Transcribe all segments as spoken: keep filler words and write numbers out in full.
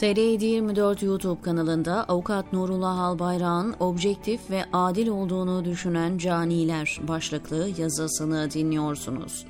T R yedi yirmi dört YouTube kanalında Avukat Nurullah Albayrak'ın objektif ve adil olduğunu düşünen caniler başlıklı yazısını dinliyorsunuz.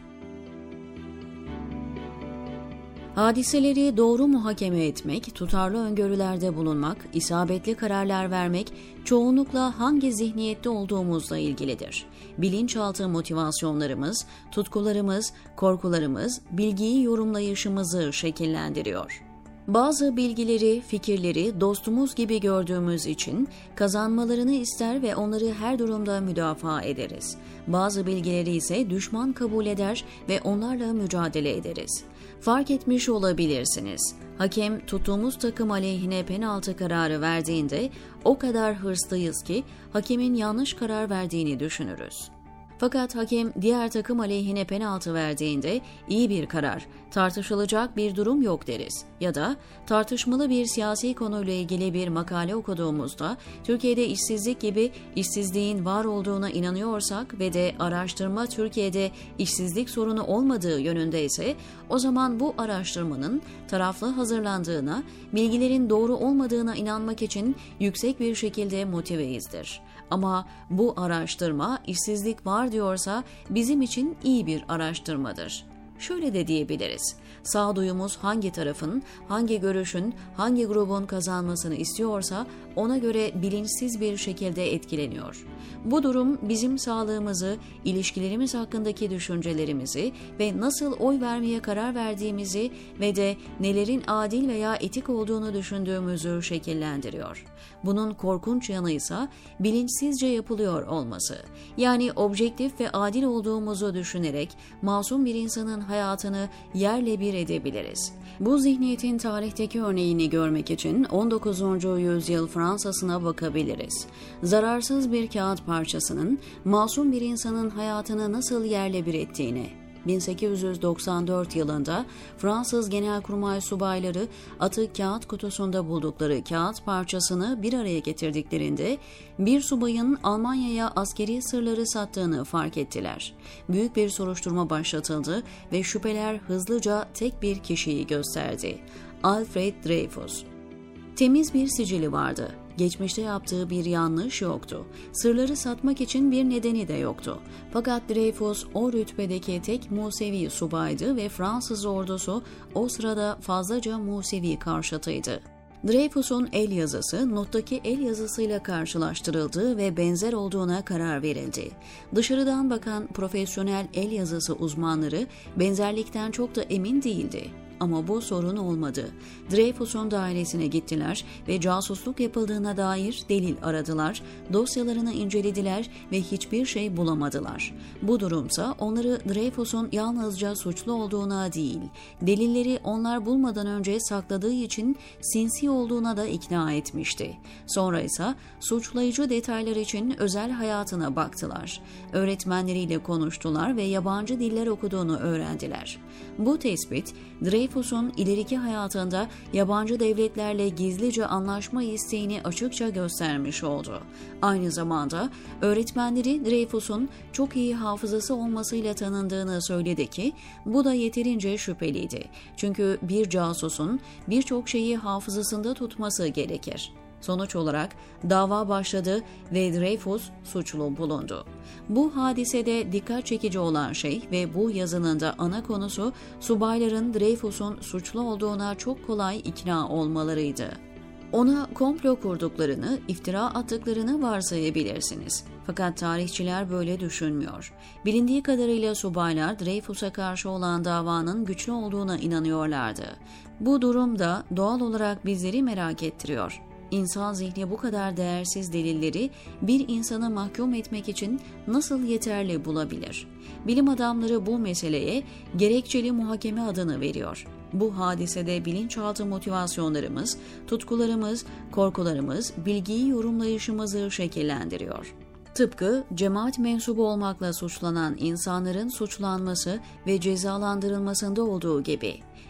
Hadiseleri doğru muhakeme etmek, tutarlı öngörülerde bulunmak, isabetli kararlar vermek çoğunlukla hangi zihniyette olduğumuzla ilgilidir. Bilinçaltı motivasyonlarımız, tutkularımız, korkularımız, bilgiyi yorumlayışımızı şekillendiriyor. Bazı bilgileri, fikirleri dostumuz gibi gördüğümüz için kazanmalarını ister ve onları her durumda müdafaa ederiz. Bazı bilgileri ise düşman kabul eder ve onlarla mücadele ederiz. Fark etmiş olabilirsiniz. Hakem tuttuğumuz takım aleyhine penaltı kararı verdiğinde o kadar hırslıyız ki hakemin yanlış karar verdiğini düşünürüz. Fakat hakem diğer takım aleyhine penaltı verdiğinde iyi bir karar, tartışılacak bir durum yok deriz. Ya da tartışmalı bir siyasi konuyla ilgili bir makale okuduğumuzda Türkiye'de işsizlik gibi işsizliğin var olduğuna inanıyorsak ve de araştırma Türkiye'de işsizlik sorunu olmadığı yönünde ise o zaman bu araştırmanın taraflı hazırlandığına, bilgilerin doğru olmadığına inanmak için yüksek bir şekilde motiveyizdir. Ama bu araştırma işsizlik var diyorsa bizim için iyi bir araştırmadır. Şöyle de diyebiliriz. Sağduyumuz hangi tarafın, hangi görüşün, hangi grubun kazanmasını istiyorsa ona göre bilinçsiz bir şekilde etkileniyor. Bu durum bizim sağlığımızı, ilişkilerimiz hakkındaki düşüncelerimizi ve nasıl oy vermeye karar verdiğimizi ve de nelerin adil veya etik olduğunu düşündüğümüzü şekillendiriyor. Bunun korkunç yanı ise bilinçsizce yapılıyor olması. Yani objektif ve adil olduğumuzu düşünerek masum bir insanın hayatını yerle bir edebiliriz. Bu zihniyetin tarihteki örneğini görmek için on dokuzuncu yüzyıl Fransa'sına bakabiliriz. Zararsız bir kağıt parçasının masum bir insanın hayatını nasıl yerle bir ettiğini, bin sekiz yüz doksan dört yılında Fransız Genelkurmay subayları atı kağıt kutusunda buldukları kağıt parçasını bir araya getirdiklerinde bir subayın Almanya'ya askeri sırları sattığını fark ettiler. Büyük bir soruşturma başlatıldı ve şüpheler hızlıca tek bir kişiyi gösterdi: Alfred Dreyfus. Temiz bir sicili vardı. Geçmişte yaptığı bir yanlış yoktu. Sırları satmak için bir nedeni de yoktu. Fakat Dreyfus o rütbedeki tek Musevi subaydı ve Fransız ordusu o sırada fazlaca Musevi karşıtıydı. Dreyfus'un el yazısı nottaki el yazısıyla karşılaştırıldı ve benzer olduğuna karar verildi. Dışarıdan bakan profesyonel el yazısı uzmanları benzerlikten çok da emin değildi. Ama bu sorun olmadı. Dreyfus'un dairesine gittiler ve casusluk yapıldığına dair delil aradılar, dosyalarını incelediler ve hiçbir şey bulamadılar. Bu durumsa onları Dreyfus'un yalnızca suçlu olduğuna değil, delilleri onlar bulmadan önce sakladığı için sinsi olduğuna da ikna etmişti. Sonra ise suçlayıcı detaylar için özel hayatına baktılar. Öğretmenleriyle konuştular ve yabancı diller okuduğunu öğrendiler. Bu tespit, Dreyfus'un ileriki hayatında yabancı devletlerle gizlice anlaşma isteğini açıkça göstermiş oldu. Aynı zamanda öğretmenleri Dreyfus'un çok iyi hafızası olmasıyla tanındığını söyledi ki bu da yeterince şüpheliydi. Çünkü bir casusun birçok şeyi hafızasında tutması gerekir. Sonuç olarak dava başladı ve Dreyfus suçlu bulundu. Bu hadisede dikkat çekici olan şey ve bu yazının da ana konusu subayların Dreyfus'un suçlu olduğuna çok kolay ikna olmalarıydı. Ona komplo kurduklarını, iftira attıklarını varsayabilirsiniz. Fakat tarihçiler böyle düşünmüyor. Bilindiği kadarıyla subaylar Dreyfus'a karşı olan davanın güçlü olduğuna inanıyorlardı. Bu durum da doğal olarak bizleri merak ettiriyor. İnsan zihni bu kadar değersiz delilleri bir insanı mahkum etmek için nasıl yeterli bulabilir? Bilim adamları bu meseleye gerekçeli muhakeme adını veriyor. Bu hadisede bilinçaltı motivasyonlarımız, tutkularımız, korkularımız, bilgiyi yorumlayışımızı şekillendiriyor. Tıpkı cemaat mensubu olmakla suçlanan insanların suçlanması ve cezalandırılmasında olduğu gibi,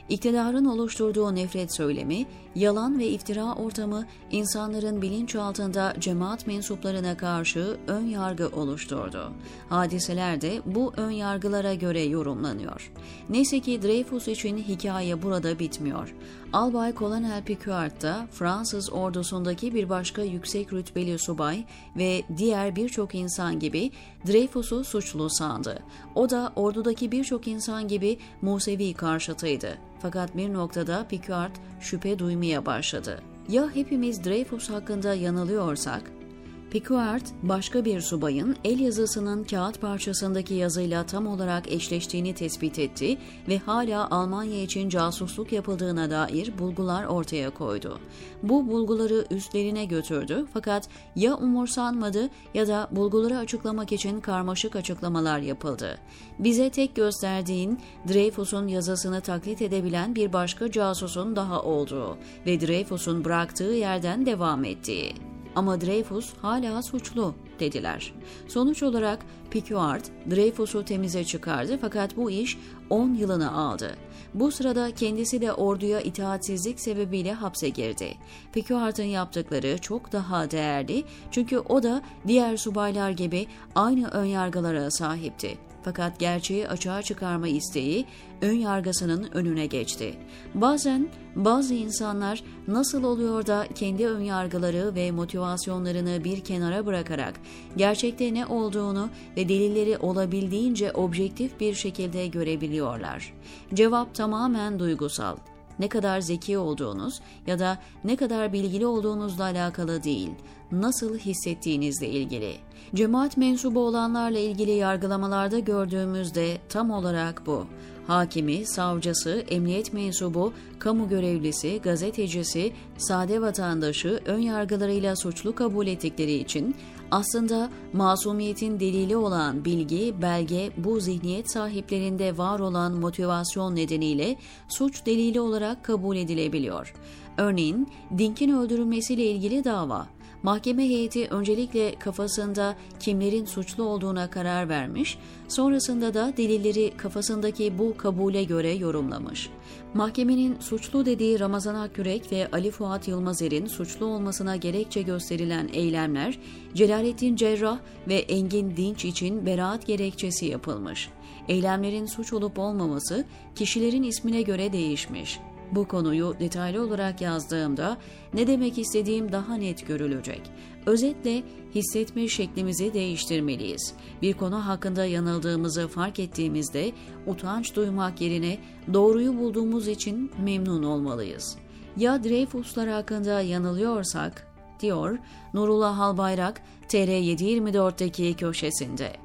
İktidarın oluşturduğu nefret söylemi, yalan ve iftira ortamı insanların bilinçaltında cemaat mensuplarına karşı ön yargı oluşturdu. Hadiseler de bu ön yargılara göre yorumlanıyor. Neyse ki Dreyfus için hikaye burada bitmiyor. Albay Colonel Picquart da Fransız ordusundaki bir başka yüksek rütbeli subay ve diğer birçok insan gibi Dreyfus'u suçlu sandı. O da ordudaki birçok insan gibi Musevi karşıtıydı. Fakat bir noktada Picquart şüphe duymaya başladı. Ya hepimiz Dreyfus hakkında yanılıyorsak? Picquart, başka bir subayın el yazısının kağıt parçasındaki yazıyla tam olarak eşleştiğini tespit etti ve hala Almanya için casusluk yapıldığına dair bulgular ortaya koydu. Bu bulguları üstlerine götürdü fakat ya umursanmadı ya da bulguları açıklamak için karmaşık açıklamalar yapıldı. Bize tek gösterdiğin Dreyfus'un yazısını taklit edebilen bir başka casusun daha olduğu ve Dreyfus'un bıraktığı yerden devam ettiği. Ama Dreyfus hala suçlu dediler. Sonuç olarak Picquart Dreyfus'u temize çıkardı fakat bu iş on yılını aldı. Bu sırada kendisi de orduya itaatsizlik sebebiyle hapse girdi. Picquart'ın yaptıkları çok daha değerli çünkü o da diğer subaylar gibi aynı önyargılara sahipti. Fakat gerçeği açığa çıkarma isteği ön yargısının önüne geçti. Bazen bazı insanlar nasıl oluyor da kendi ön yargıları ve motivasyonlarını bir kenara bırakarak gerçekte ne olduğunu ve delilleri olabildiğince objektif bir şekilde görebiliyorlar. Cevap tamamen duygusal. Ne kadar zeki olduğunuz ya da ne kadar bilgili olduğunuzla alakalı değil, nasıl hissettiğinizle ilgili. Cemaat mensubu olanlarla ilgili yargılamalarda gördüğümüzde tam olarak bu. Hakimi, savcısı, emniyet mensubu, kamu görevlisi, gazetecisi, sade vatandaşı ön yargılarıyla suçlu kabul ettikleri için aslında masumiyetin delili olan bilgi, belge bu zihniyet sahiplerinde var olan motivasyon nedeniyle suç delili olarak kabul edilebiliyor. Örneğin Dink'in öldürülmesiyle ilgili dava. Mahkeme heyeti öncelikle kafasında kimlerin suçlu olduğuna karar vermiş, sonrasında da delilleri kafasındaki bu kabule göre yorumlamış. Mahkemenin suçlu dediği Ramazan Akkürek ve Ali Fuat Yılmazer'in suçlu olmasına gerekçe gösterilen eylemler, Celalettin Cerrah ve Engin Dinç için beraat gerekçesi yapılmış. Eylemlerin suç olup olmaması kişilerin ismine göre değişmiş. Bu konuyu detaylı olarak yazdığımda ne demek istediğim daha net görülecek. Özetle hissetme şeklimizi değiştirmeliyiz. Bir konu hakkında yanıldığımızı fark ettiğimizde utanç duymak yerine doğruyu bulduğumuz için memnun olmalıyız. Ya Dreyfuslar hakkında yanılıyorsak, diyor Nurullah Albayrak T R yedi yirmi dörtteki köşesinde.